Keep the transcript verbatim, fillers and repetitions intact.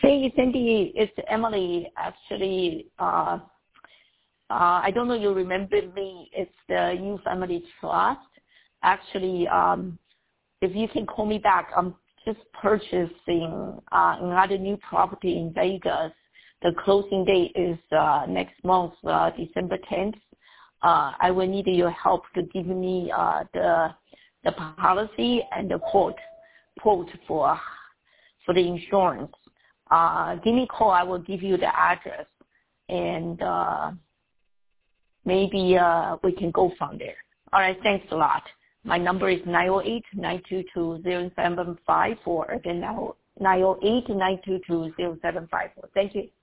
Hey, Cindy, it's Emily. Actually, uh, uh, I don't know you remember me. It's the You Family Trust. Actually, um, if you can call me back, I'm just purchasing uh, another new property in Vegas. The closing date is uh, next month, uh, December tenth. Uh, I will need your help to give me uh, the the policy and the quote quote for for the insurance. Uh, give me a call. I will give you the address, and uh, maybe uh, we can go from there. All right. Thanks a lot. My number is nine oh eight, nine two two, zero seven five four. Again, nine oh eight, nine two two, zero seven five four. Thank you.